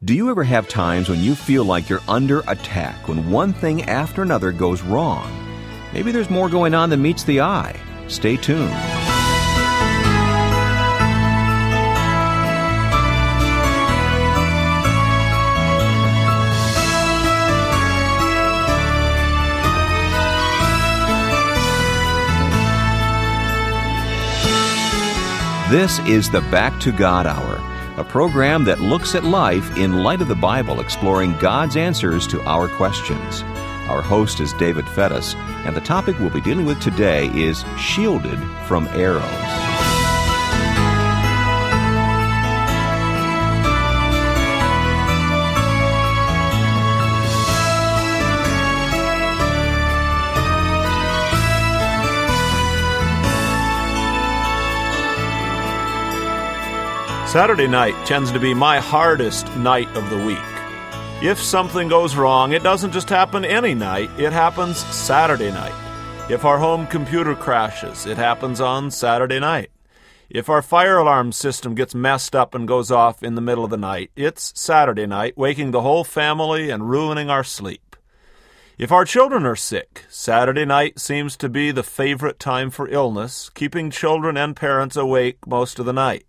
Do you ever have times when you feel like you're under attack, when one thing after another goes wrong? Maybe there's more going on than meets the eye. Stay tuned. This is the Back to God Hour, a program that looks at life in light of the Bible, exploring God's answers to our questions. Our host is David Fettis, and the topic we'll be dealing with today is shielded from arrows. Saturday night tends to be my hardest night of the week. If something goes wrong, it doesn't just happen any night, it happens Saturday night. If our home computer crashes, it happens on Saturday night. If our fire alarm system gets messed up and goes off in the middle of the night, it's Saturday night, waking the whole family and ruining our sleep. If our children are sick, Saturday night seems to be the favorite time for illness, keeping children and parents awake most of the night.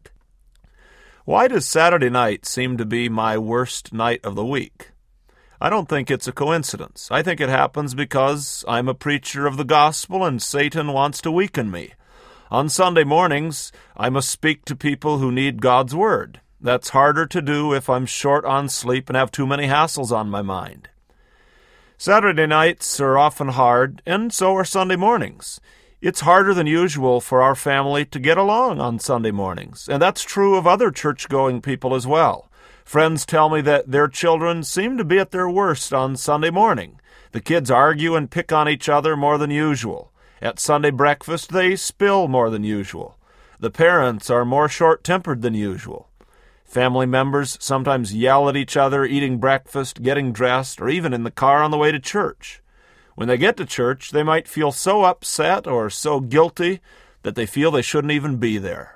Why does Saturday night seem to be my worst night of the week? I don't think it's a coincidence. I think it happens because I'm a preacher of the gospel and Satan wants to weaken me. On Sunday mornings, I must speak to people who need God's word. That's harder to do if I'm short on sleep and have too many hassles on my mind. Saturday nights are often hard, and so are Sunday mornings. It's harder than usual for our family to get along on Sunday mornings, and that's true of other church-going people as well. Friends tell me that their children seem to be at their worst on Sunday morning. The kids argue and pick on each other more than usual. At Sunday breakfast, they spill more than usual. The parents are more short-tempered than usual. Family members sometimes yell at each other eating breakfast, getting dressed, or even in the car on the way to church. When they get to church, they might feel so upset or so guilty that they feel they shouldn't even be there.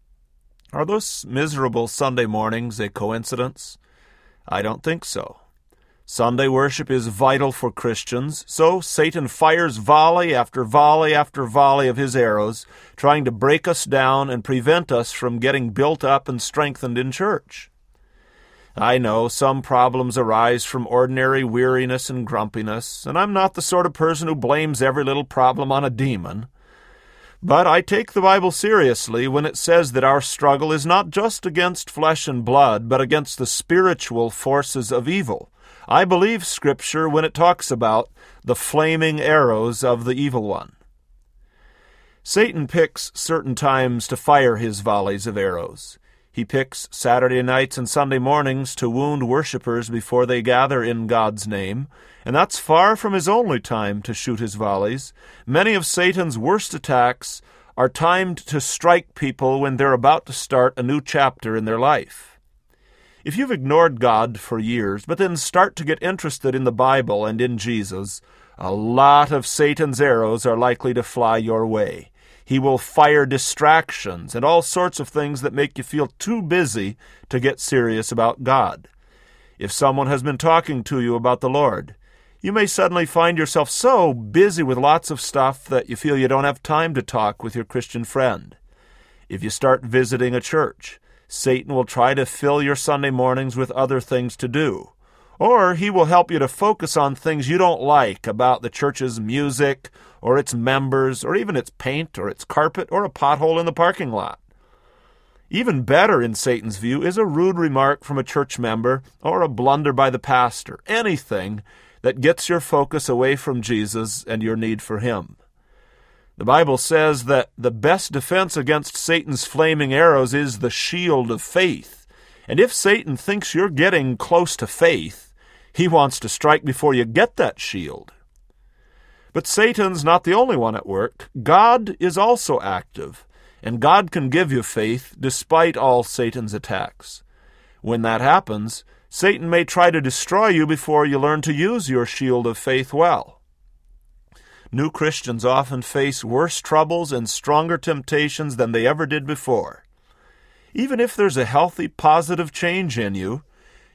Are those miserable Sunday mornings a coincidence? I don't think so. Sunday worship is vital for Christians, so Satan fires volley after volley after volley of his arrows, trying to break us down and prevent us from getting built up and strengthened in church. I know some problems arise from ordinary weariness and grumpiness, and I'm not the sort of person who blames every little problem on a demon. But I take the Bible seriously when it says that our struggle is not just against flesh and blood, but against the spiritual forces of evil. I believe Scripture when it talks about the flaming arrows of the evil one. Satan picks certain times to fire his volleys of arrows. He picks Saturday nights and Sunday mornings to wound worshipers before they gather in God's name, and that's far from his only time to shoot his volleys. Many of Satan's worst attacks are timed to strike people when they're about to start a new chapter in their life. If you've ignored God for years, but then start to get interested in the Bible and in Jesus, a lot of Satan's arrows are likely to fly your way. He will fire distractions and all sorts of things that make you feel too busy to get serious about God. If someone has been talking to you about the Lord, you may suddenly find yourself so busy with lots of stuff that you feel you don't have time to talk with your Christian friend. If you start visiting a church, Satan will try to fill your Sunday mornings with other things to do. Or he will help you to focus on things you don't like about the church's music, or its members, or even its paint, or its carpet, or a pothole in the parking lot. Even better in Satan's view is a rude remark from a church member, or a blunder by the pastor, anything that gets your focus away from Jesus and your need for him. The Bible says that the best defense against Satan's flaming arrows is the shield of faith. And if Satan thinks you're getting close to faith, he wants to strike before you get that shield. But Satan's not the only one at work. God is also active, and God can give you faith despite all Satan's attacks. When that happens, Satan may try to destroy you before you learn to use your shield of faith well. New Christians often face worse troubles and stronger temptations than they ever did before. Even if there's a healthy, positive change in you,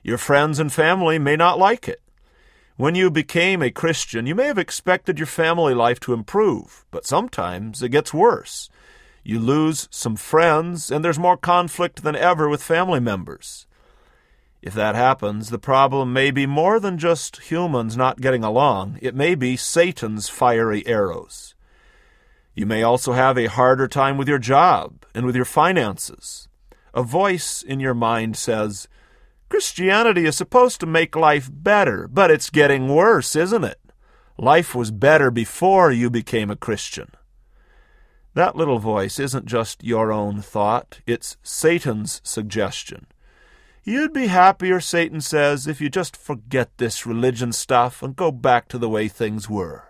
Your friends and family may not like it. When you became a Christian, you may have expected your family life to improve, but sometimes it gets worse. You lose some friends, and there's more conflict than ever with family members. If that happens, the problem may be more than just humans not getting along. It may be Satan's fiery arrows. You may also have a harder time with your job and with your finances. A voice in your mind says, Christianity is supposed to make life better, but it's getting worse, isn't it? Life was better before you became a Christian. That little voice isn't just your own thought, it's Satan's suggestion. You'd be happier, Satan says, if you just forget this religion stuff and go back to the way things were.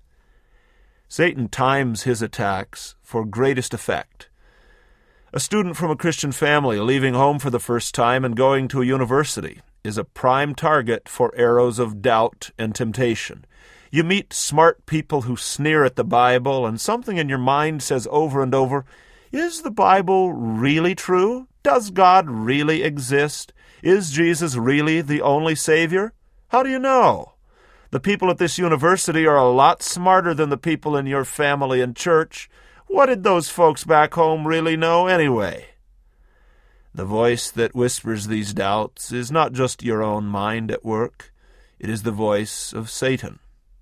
Satan times his attacks for greatest effect. A student from a Christian family leaving home for the first time and going to a university is a prime target for arrows of doubt and temptation. You meet smart people who sneer at the Bible, and something in your mind says over and over, is the Bible really true? Does God really exist? Is Jesus really the only Savior? How do you know? The people at this university are a lot smarter than the people in your family and church. What did those folks back home really know anyway? The voice that whispers these doubts is not just your own mind at work. It is the voice of Satan.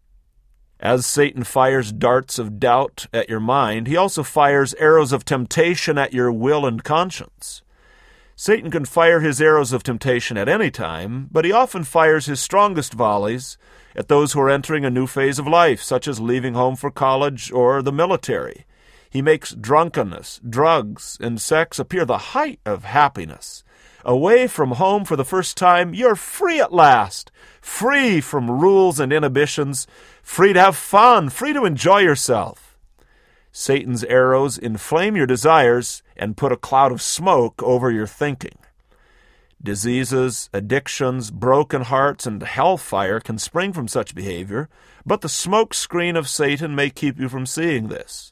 As Satan fires darts of doubt at your mind, he also fires arrows of temptation at your will and conscience. Satan can fire his arrows of temptation at any time, but he often fires his strongest volleys at those who are entering a new phase of life, such as leaving home for college or the military. He makes drunkenness, drugs, and sex appear the height of happiness. Away from home for the first time, you're free at last, free from rules and inhibitions, free to have fun, free to enjoy yourself. Satan's arrows inflame your desires and put a cloud of smoke over your thinking. Diseases, addictions, broken hearts, and hellfire can spring from such behavior, but the smoke screen of Satan may keep you from seeing this.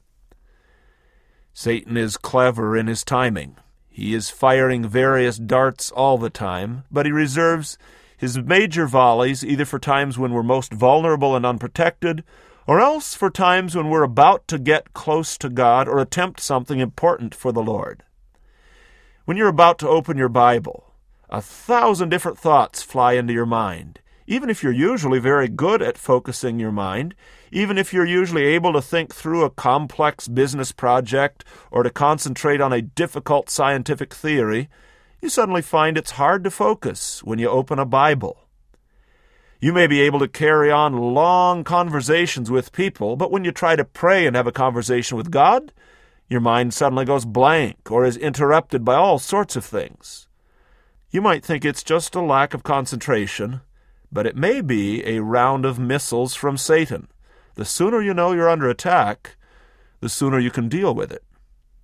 Satan is clever in his timing. He is firing various darts all the time, but he reserves his major volleys either for times when we're most vulnerable and unprotected, or else for times when we're about to get close to God or attempt something important for the Lord. When you're about to open your Bible, 1,000 different thoughts fly into your mind. Even if you're usually very good at focusing your mind, even if you're usually able to think through a complex business project or to concentrate on a difficult scientific theory, you suddenly find it's hard to focus when you open a Bible. You may be able to carry on long conversations with people, but when you try to pray and have a conversation with God, your mind suddenly goes blank or is interrupted by all sorts of things. You might think it's just a lack of concentration, but it may be a round of missiles from Satan. The sooner you know you're under attack, the sooner you can deal with it.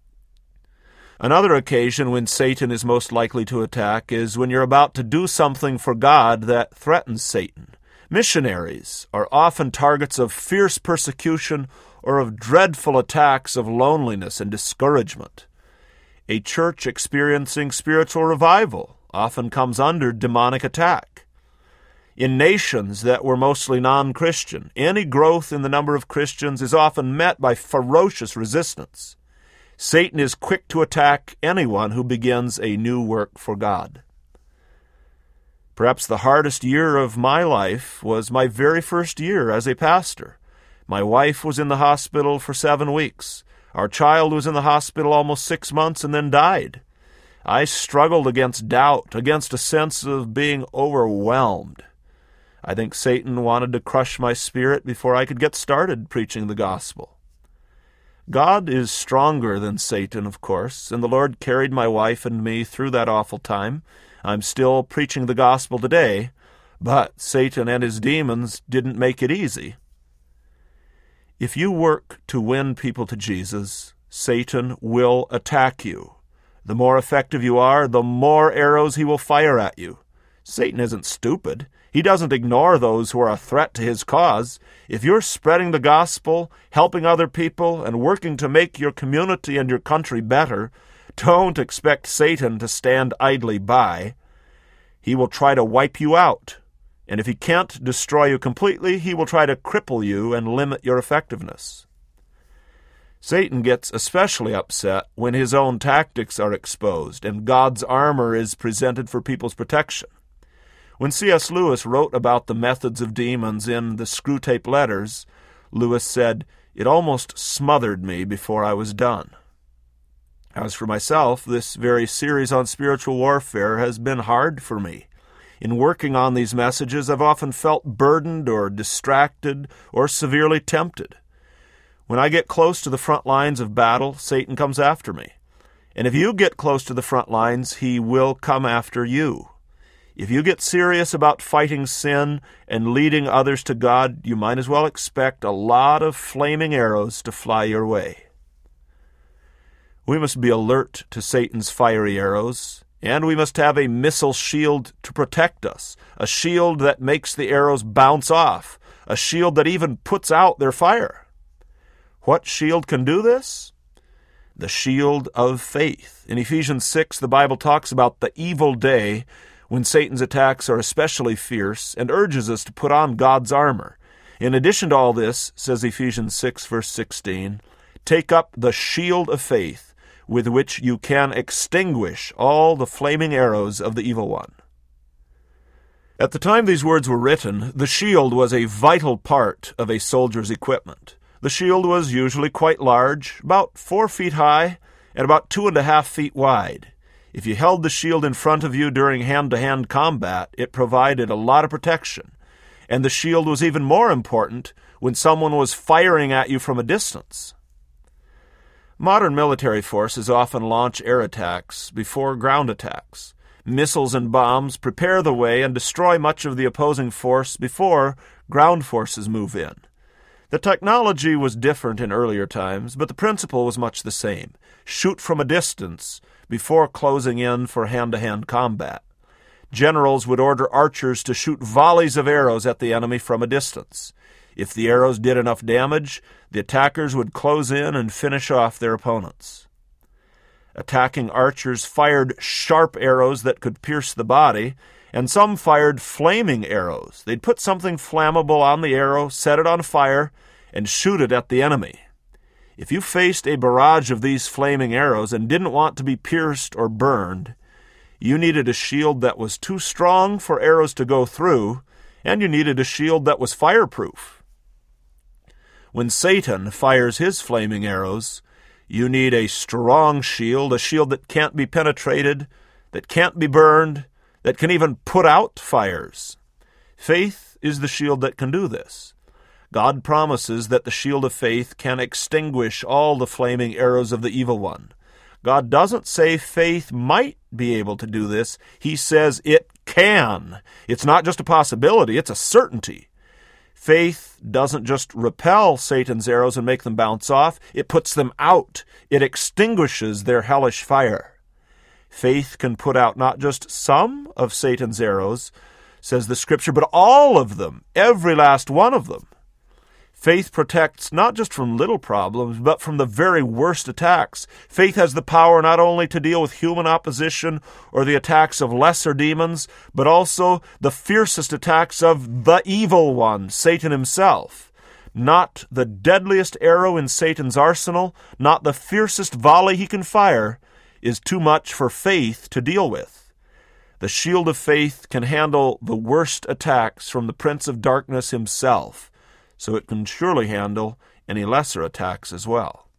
Another occasion when Satan is most likely to attack is when you're about to do something for God that threatens Satan. Missionaries are often targets of fierce persecution or of dreadful attacks of loneliness and discouragement. A church experiencing spiritual revival often comes under demonic attack. In nations that were mostly non-Christian, any growth in the number of Christians is often met by ferocious resistance. Satan is quick to attack anyone who begins a new work for God. Perhaps the hardest year of my life was my very first year as a pastor. My wife was in the hospital for 7 weeks. Our child was in the hospital almost 6 months and then died. I struggled against doubt, against a sense of being overwhelmed. I think Satan wanted to crush my spirit before I could get started preaching the gospel. God is stronger than Satan, of course, and the Lord carried my wife and me through that awful time. I'm still preaching the gospel today, but Satan and his demons didn't make it easy. If you work to win people to Jesus, Satan will attack you. The more effective you are, the more arrows he will fire at you. Satan isn't stupid. He doesn't ignore those who are a threat to his cause. If you're spreading the gospel, helping other people, and working to make your community and your country better, don't expect Satan to stand idly by. He will try to wipe you out. And if he can't destroy you completely, he will try to cripple you and limit your effectiveness. Satan gets especially upset when his own tactics are exposed and God's armor is presented for people's protection. When C.S. Lewis wrote about the methods of demons in the Screwtape Letters, Lewis said, "It almost smothered me before I was done." As for myself, this very series on spiritual warfare has been hard for me. In working on these messages, I've often felt burdened or distracted or severely tempted. When I get close to the front lines of battle, Satan comes after me. And if you get close to the front lines, he will come after you. If you get serious about fighting sin and leading others to God, you might as well expect a lot of flaming arrows to fly your way. We must be alert to Satan's fiery arrows, and we must have a missile shield to protect us, a shield that makes the arrows bounce off, a shield that even puts out their fire. What shield can do this? The shield of faith. In Ephesians 6, the Bible talks about the evil day when Satan's attacks are especially fierce and urges us to put on God's armor. In addition to all this, says Ephesians 6, verse 16, take up the shield of faith, with which you can extinguish all the flaming arrows of the evil one. At the time these words were written, the shield was a vital part of a soldier's equipment. The shield was usually quite large, about 4 feet high, and about 2.5 feet wide. If you held the shield in front of you during hand-to-hand combat, it provided a lot of protection. And the shield was even more important when someone was firing at you from a distance. Modern military forces often launch air attacks before ground attacks. Missiles and bombs prepare the way and destroy much of the opposing force before ground forces move in. The technology was different in earlier times, but the principle was much the same. Shoot from a distance before closing in for hand-to-hand combat. Generals would order archers to shoot volleys of arrows at the enemy from a distance. If the arrows did enough damage, the attackers would close in and finish off their opponents. Attacking archers fired sharp arrows that could pierce the body, and some fired flaming arrows. They'd put something flammable on the arrow, set it on fire, and shoot it at the enemy. If you faced a barrage of these flaming arrows and didn't want to be pierced or burned, you needed a shield that was too strong for arrows to go through, and you needed a shield that was fireproof. When Satan fires his flaming arrows, you need a strong shield, a shield that can't be penetrated, that can't be burned, that can even put out fires. Faith is the shield that can do this. God promises that the shield of faith can extinguish all the flaming arrows of the evil one. God doesn't say faith might be able to do this. He says it can. It's not just a possibility, it's a certainty. Faith doesn't just repel Satan's arrows and make them bounce off. It puts them out. It extinguishes their hellish fire. Faith can put out not just some of Satan's arrows, says the Scripture, but all of them, every last one of them. Faith protects not just from little problems, but from the very worst attacks. Faith has the power not only to deal with human opposition or the attacks of lesser demons, but also the fiercest attacks of the evil one, Satan himself. Not the deadliest arrow in Satan's arsenal, not the fiercest volley he can fire, is too much for faith to deal with. The shield of faith can handle the worst attacks from the Prince of Darkness himself, so it can surely handle any lesser attacks as well.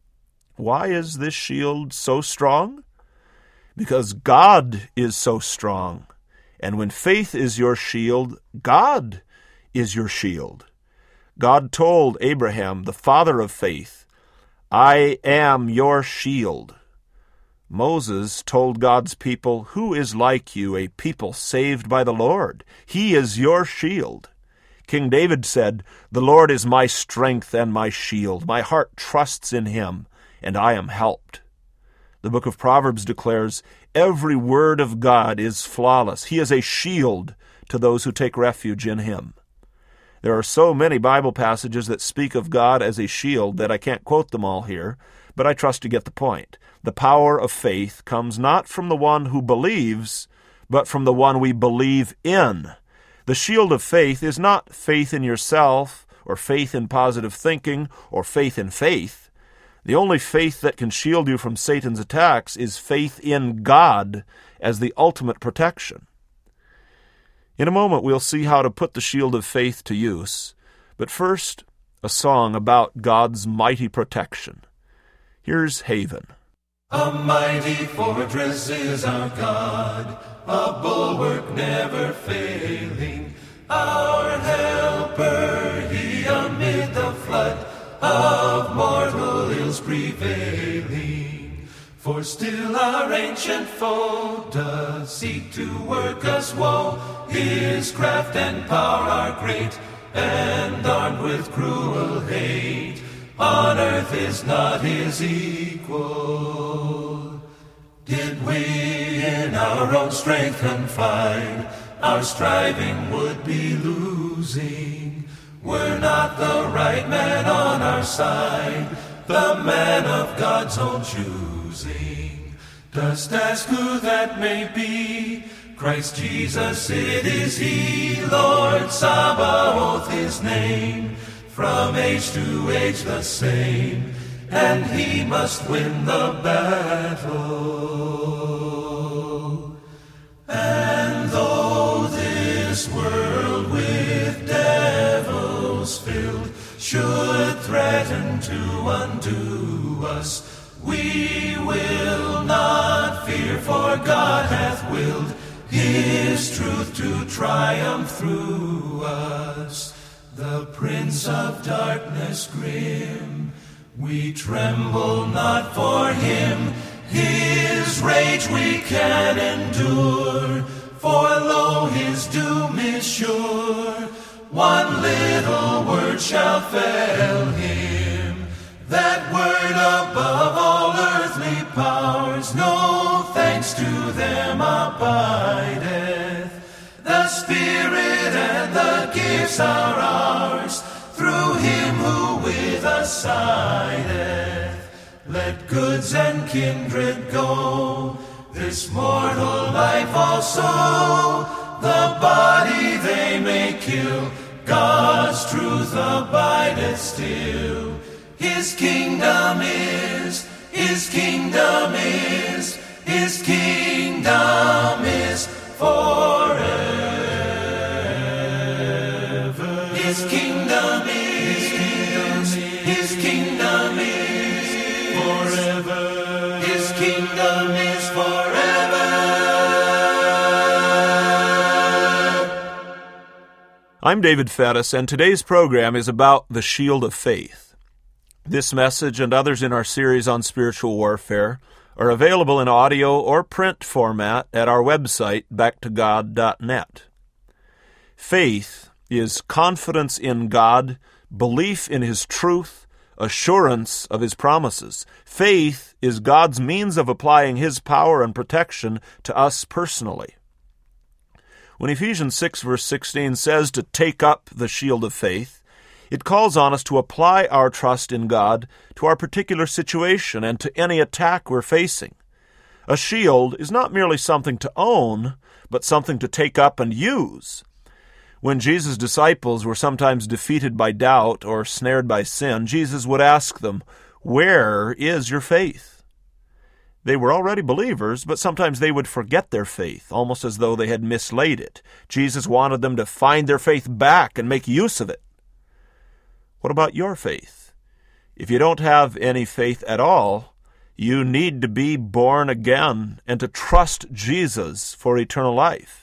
Why is this shield so strong? Because God is so strong. And when faith is your shield, God is your shield. God told Abraham, the father of faith, I am your shield. Moses told God's people, who is like you, a people saved by the Lord? He is your shield. King David said, the Lord is my strength and my shield. My heart trusts in him, and I am helped. The book of Proverbs declares, every word of God is flawless. He is a shield to those who take refuge in him. There are so many Bible passages that speak of God as a shield that I can't quote them all here, but I trust you get the point. The power of faith comes not from the one who believes, but from the one we believe in. The shield of faith is not faith in yourself, or faith in positive thinking, or faith in faith. The only faith that can shield you from Satan's attacks is faith in God as the ultimate protection. In a moment, we'll see how to put the shield of faith to use. But first, a song about God's mighty protection. Here's Haven. A mighty fortress is our God, a bulwark never failing, our helper, he amid the flood of mortal ills prevailing. For still our ancient foe does seek to work us woe, his craft and power are great, and armed with cruel hate, on earth is not his equal. Did we in our own strength confide, our striving would be losing. Were not the right man on our side, the man of God's own choosing. Dost ask who that may be? Christ Jesus, it is he, Lord Sabaoth his name, from age to age the same, and he must win the battle. And though this world with devils filled should threaten to undo us, we will not fear, for God hath willed his truth to triumph through us. The Prince of Darkness grim, we tremble not for him. His rage we can endure, for lo, his doom is sure. One little word shall fell him, that word above all earthly powers. No thanks to them abideth. The Spirit and the gifts are ours, through him who with us sideth. Let goods and kindred go, this mortal life also, the body they may kill, God's truth abideth still. His kingdom is, his kingdom is, his kingdom is forever. His kingdom is, his kingdom is forever. His kingdom is forever. I'm David Fettis, and today's program is about the shield of faith. This message and others in our series on spiritual warfare are available in audio or print format at our website, backtogod.net. Faith is confidence in God, belief in his truth, assurance of his promises. Faith is God's means of applying his power and protection to us personally. When Ephesians 6 verse 16 says to take up the shield of faith, it calls on us to apply our trust in God to our particular situation and to any attack we're facing. A shield is not merely something to own, but something to take up and use. When Jesus' disciples were sometimes defeated by doubt or snared by sin, Jesus would ask them, "Where is your faith?" They were already believers, but sometimes they would forget their faith, almost as though they had mislaid it. Jesus wanted them to find their faith back and make use of it. What about your faith? If you don't have any faith at all, you need to be born again and to trust Jesus for eternal life.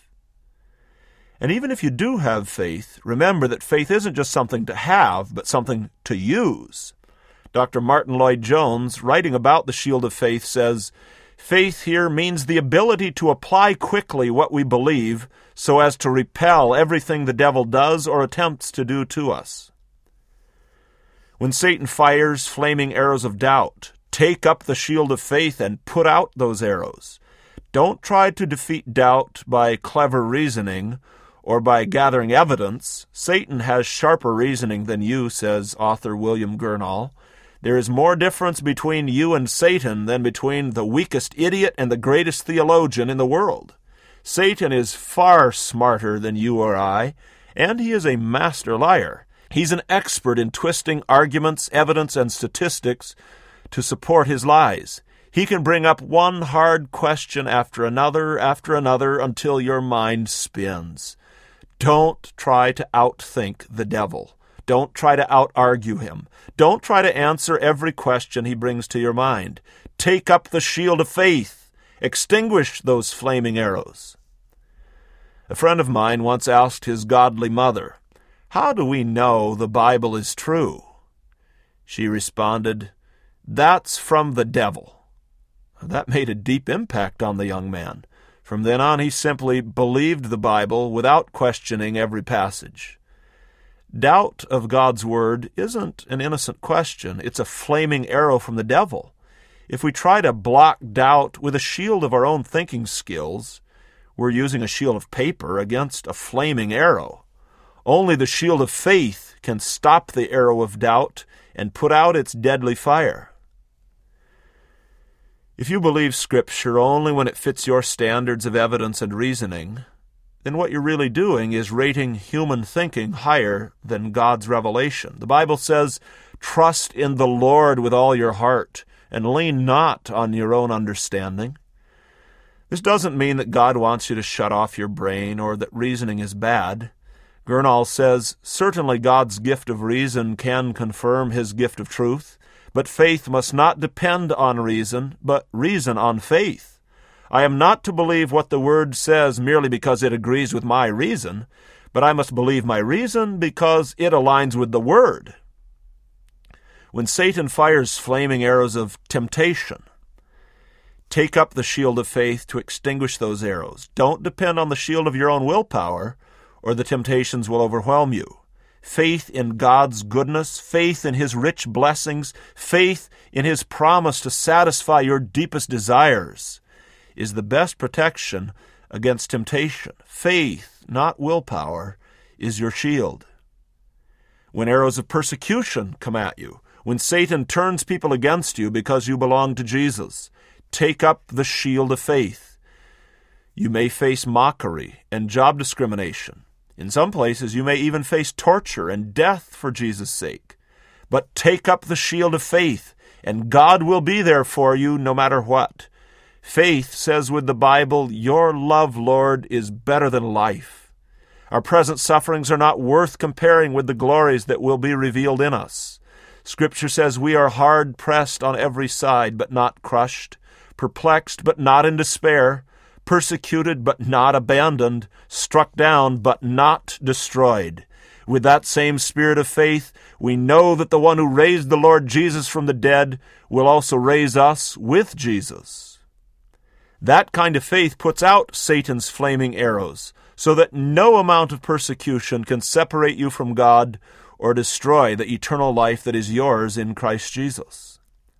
And even if you do have faith, remember that faith isn't just something to have, but something to use. Dr. Martin Lloyd-Jones, writing about the shield of faith, says, "Faith here means the ability to apply quickly what we believe so as to repel everything the devil does or attempts to do to us." When Satan fires flaming arrows of doubt, take up the shield of faith and put out those arrows. Don't try to defeat doubt by clever reasoning or by gathering evidence. Satan has sharper reasoning than you, says author William Gurnall. There is more difference between you and Satan than between the weakest idiot and the greatest theologian in the world. Satan is far smarter than you or I, and he is a master liar. He's an expert in twisting arguments, evidence, and statistics to support his lies. He can bring up one hard question after another until your mind spins. Don't try to outthink the devil. Don't try to out-argue him. Don't try to answer every question he brings to your mind. Take up the shield of faith. Extinguish those flaming arrows. A friend of mine once asked his godly mother, "How do we know the Bible is true?" She responded, "That's from the devil." That made a deep impact on the young man. From then on, he simply believed the Bible without questioning every passage. Doubt of God's Word isn't an innocent question. It's a flaming arrow from the devil. If we try to block doubt with a shield of our own thinking skills, we're using a shield of paper against a flaming arrow. Only the shield of faith can stop the arrow of doubt and put out its deadly fire. If you believe Scripture only when it fits your standards of evidence and reasoning, then what you're really doing is rating human thinking higher than God's revelation. The Bible says, "Trust in the Lord with all your heart, and lean not on your own understanding." This doesn't mean that God wants you to shut off your brain or that reasoning is bad. Gurnall says, "Certainly God's gift of reason can confirm his gift of truth, but faith must not depend on reason, but reason on faith. I am not to believe what the Word says merely because it agrees with my reason, but I must believe my reason because it aligns with the Word." When Satan fires flaming arrows of temptation, take up the shield of faith to extinguish those arrows. Don't depend on the shield of your own willpower, or the temptations will overwhelm you. Faith in God's goodness, faith in His rich blessings, faith in His promise to satisfy your deepest desires is the best protection against temptation. Faith, not willpower, is your shield. When arrows of persecution come at you, when Satan turns people against you because you belong to Jesus, take up the shield of faith. You may face mockery and job discrimination. In some places, you may even face torture and death for Jesus' sake. But take up the shield of faith, and God will be there for you no matter what. Faith says with the Bible, "Your love, Lord, is better than life." Our present sufferings are not worth comparing with the glories that will be revealed in us. Scripture says we are hard-pressed on every side, but not crushed, perplexed, but not in despair, persecuted, but not abandoned, struck down, but not destroyed. With that same spirit of faith, we know that the one who raised the Lord Jesus from the dead will also raise us with Jesus. That kind of faith puts out Satan's flaming arrows, so that no amount of persecution can separate you from God or destroy the eternal life that is yours in Christ Jesus.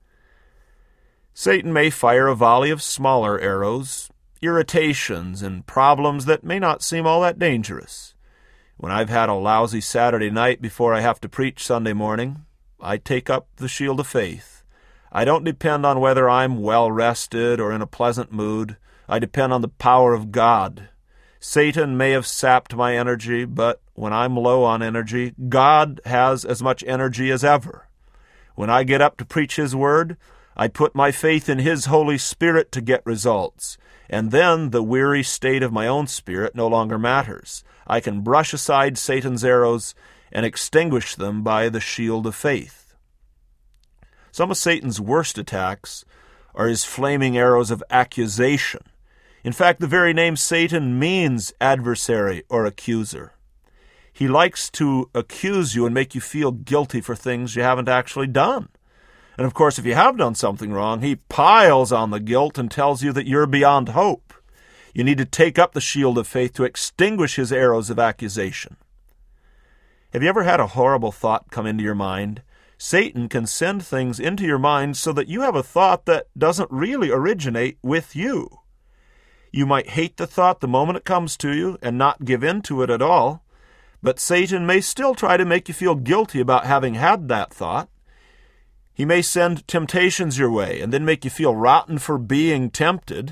Satan may fire a volley of smaller arrows, irritations and problems that may not seem all that dangerous. When I've had a lousy Saturday night before I have to preach Sunday morning, I take up the shield of faith. I don't depend on whether I'm well-rested or in a pleasant mood. I depend on the power of God. Satan may have sapped my energy, but when I'm low on energy, God has as much energy as ever. When I get up to preach His Word, I put my faith in His Holy Spirit to get results, and then the weary state of my own spirit no longer matters. I can brush aside Satan's arrows and extinguish them by the shield of faith. Some of Satan's worst attacks are his flaming arrows of accusation. In fact, the very name Satan means adversary or accuser. He likes to accuse you and make you feel guilty for things you haven't actually done. And of course, if you have done something wrong, he piles on the guilt and tells you that you're beyond hope. You need to take up the shield of faith to extinguish his arrows of accusation. Have you ever had a horrible thought come into your mind? Satan can send things into your mind so that you have a thought that doesn't really originate with you. You might hate the thought the moment it comes to you and not give in to it at all, but Satan may still try to make you feel guilty about having had that thought. He may send temptations your way and then make you feel rotten for being tempted,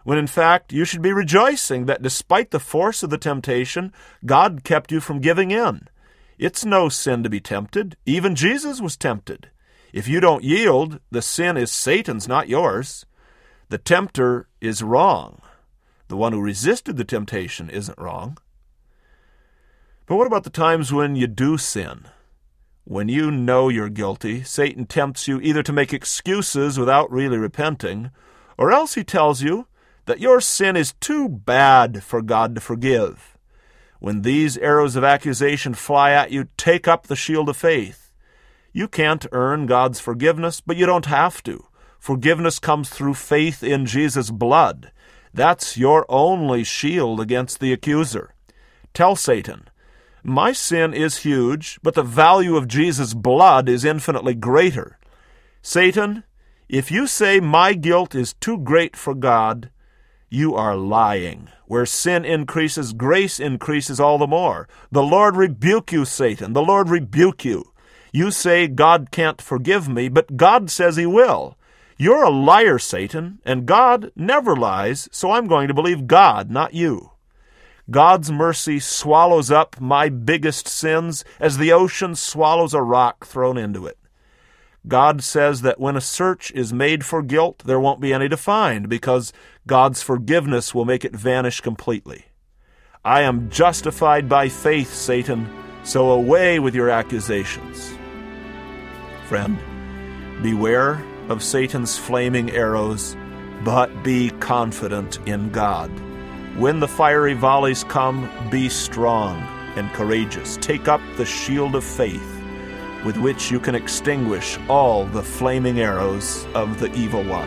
when in fact you should be rejoicing that despite the force of the temptation, God kept you from giving in. It's no sin to be tempted. Even Jesus was tempted. If you don't yield, the sin is Satan's, not yours. The tempter is wrong. The one who resisted the temptation isn't wrong. But what about the times when you do sin? When you know you're guilty, Satan tempts you either to make excuses without really repenting, or else he tells you that your sin is too bad for God to forgive. When these arrows of accusation fly at you, take up the shield of faith. You can't earn God's forgiveness, but you don't have to. Forgiveness comes through faith in Jesus' blood. That's your only shield against the accuser. Tell Satan, my sin is huge, but the value of Jesus' blood is infinitely greater. Satan, if you say my guilt is too great for God, you are lying. Where sin increases, grace increases all the more. The Lord rebuke you, Satan. The Lord rebuke you. You say God can't forgive me, but God says he will. You're a liar, Satan, and God never lies, so I'm going to believe God, not you. God's mercy swallows up my biggest sins as the ocean swallows a rock thrown into it. God says that when a search is made for guilt, there won't be any to find, because God's forgiveness will make it vanish completely. I am justified by faith, Satan, so away with your accusations. Friend, beware of Satan's flaming arrows, but be confident in God. When the fiery volleys come, be strong and courageous. Take up the shield of faith, with which you can extinguish all the flaming arrows of the evil one.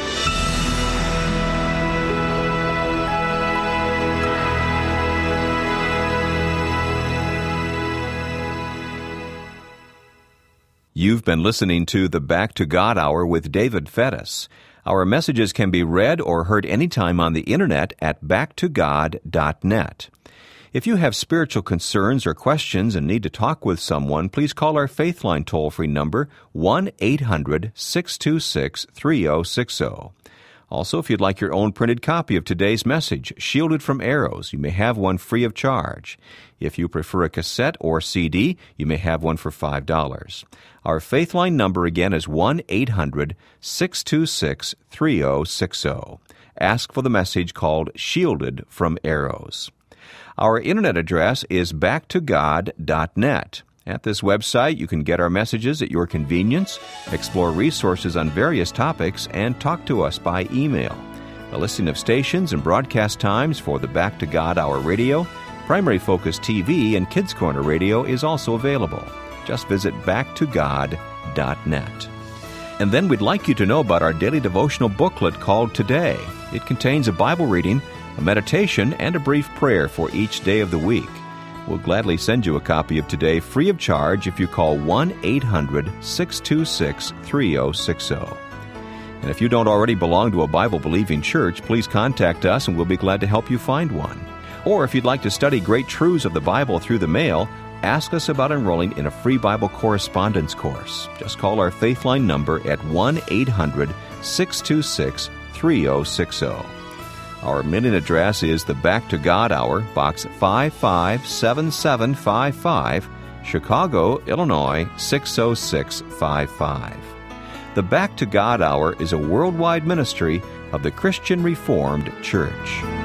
You've been listening to the Back to God Hour with David Fettis. Our messages can be read or heard anytime on the internet at backtogod.net. If you have spiritual concerns or questions and need to talk with someone, please call our Faithline toll-free number, 1-800-626-3060. Also, if you'd like your own printed copy of today's message, Shielded from Arrows, you may have one free of charge. If you prefer a cassette or CD, you may have one for $5. Our Faithline number again is 1-800-626-3060. Ask for the message called Shielded from Arrows. Our internet address is backtogod.net. At this website, you can get our messages at your convenience, explore resources on various topics, and talk to us by email. A listing of stations and broadcast times for the Back to God Hour radio, Primary Focus TV, and Kids Corner Radio is also available. Just visit backtogod.net. And then we'd like you to know about our daily devotional booklet called Today. It contains a Bible reading, a meditation, and a brief prayer for each day of the week. We'll gladly send you a copy of Today free of charge if you call 1-800-626-3060. And if you don't already belong to a Bible-believing church, please contact us and we'll be glad to help you find one. Or if you'd like to study great truths of the Bible through the mail, ask us about enrolling in a free Bible correspondence course. Just call our Faithline number at 1-800-626-3060. Our mailing address is the Back to God Hour, Box 557755, Chicago, Illinois 60655. The Back to God Hour is a worldwide ministry of the Christian Reformed Church.